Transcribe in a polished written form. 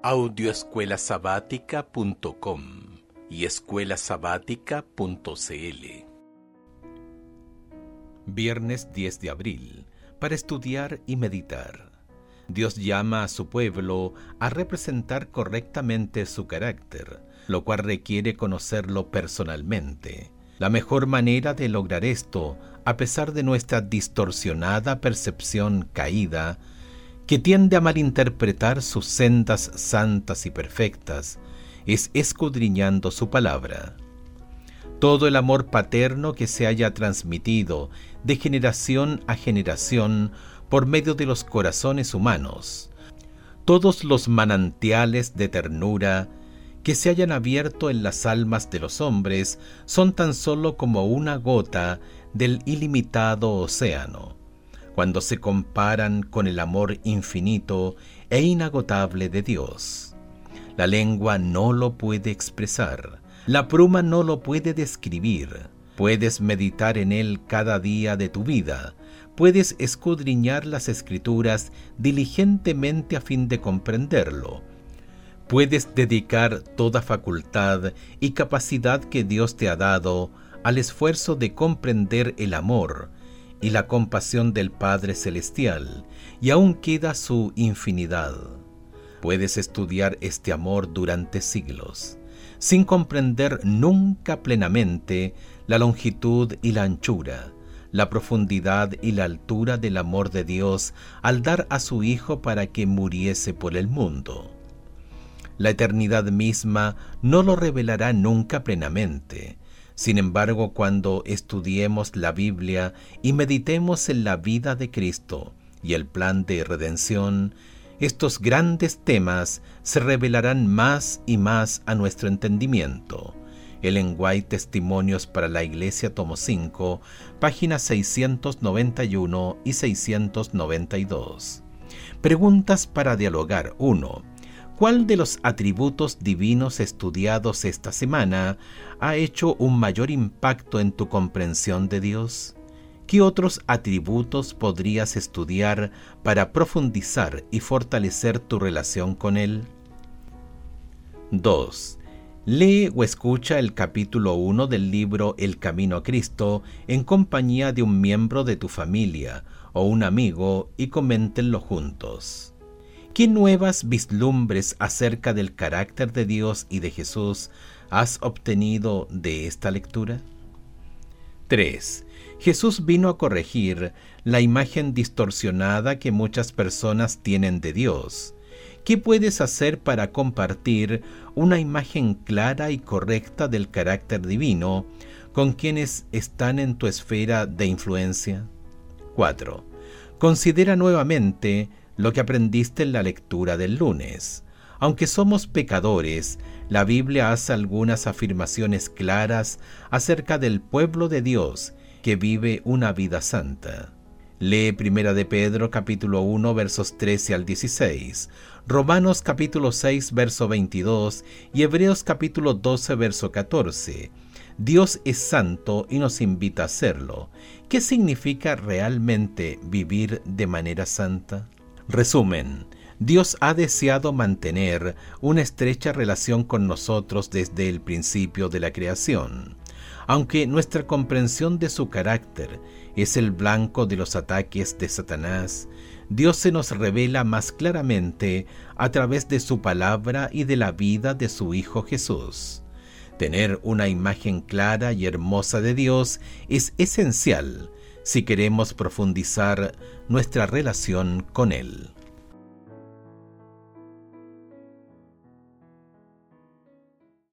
Audioescuelasabática.com y escuelasabática.cl. Viernes 10 de abril, para estudiar y meditar. Dios llama a su pueblo a representar correctamente su carácter, lo cual requiere conocerlo personalmente. La mejor manera de lograr esto, a pesar de nuestra distorsionada percepción caída, que tiende a malinterpretar sus sendas santas y perfectas, es escudriñando su palabra. Todo el amor paterno que se haya transmitido de generación a generación por medio de los corazones humanos, todos los manantiales de ternura que se hayan abierto en las almas de los hombres son tan solo como una gota del ilimitado océano, cuando se comparan con el amor infinito e inagotable de Dios. La lengua no lo puede expresar, la pluma no lo puede describir. Puedes meditar en él cada día de tu vida, puedes escudriñar las Escrituras diligentemente a fin de comprenderlo. Puedes dedicar toda facultad y capacidad que Dios te ha dado al esfuerzo de comprender el amor y la compasión del Padre Celestial, y aún queda su infinidad. Puedes estudiar este amor durante siglos, sin comprender nunca plenamente la longitud y la anchura, la profundidad y la altura del amor de Dios al dar a su Hijo para que muriese por el mundo. La eternidad misma no lo revelará nunca plenamente. Sin embargo, cuando estudiemos la Biblia y meditemos en la vida de Cristo y el plan de redención, estos grandes temas se revelarán más y más a nuestro entendimiento. Ellen White, Testimonios para la Iglesia, tomo 5, páginas 691 y 692. Preguntas para dialogar. 1. ¿Cuál de los atributos divinos estudiados esta semana ha hecho un mayor impacto en tu comprensión de Dios? ¿Qué otros atributos podrías estudiar para profundizar y fortalecer tu relación con Él? 2. Lee o escucha el capítulo 1 del libro El Camino a Cristo en compañía de un miembro de tu familia o un amigo y coméntenlo juntos. ¿Qué nuevas vislumbres acerca del carácter de Dios y de Jesús has obtenido de esta lectura? 3. Jesús vino a corregir la imagen distorsionada que muchas personas tienen de Dios. ¿Qué puedes hacer para compartir una imagen clara y correcta del carácter divino con quienes están en tu esfera de influencia? 4. Considera nuevamente lo que aprendiste en la lectura del lunes. Aunque somos pecadores, la Biblia hace algunas afirmaciones claras acerca del pueblo de Dios que vive una vida santa. Lee 1 de Pedro capítulo 1 versos 13 al 16, Romanos capítulo 6 verso 22 y Hebreos capítulo 12 verso 14. Dios es santo y nos invita a serlo. ¿Qué significa realmente vivir de manera santa? Resumen: Dios ha deseado mantener una estrecha relación con nosotros desde el principio de la creación. Aunque nuestra comprensión de su carácter es el blanco de los ataques de Satanás, Dios se nos revela más claramente a través de su palabra y de la vida de su Hijo Jesús. Tener una imagen clara y hermosa de Dios es esencial si queremos profundizar nuestra relación con Él.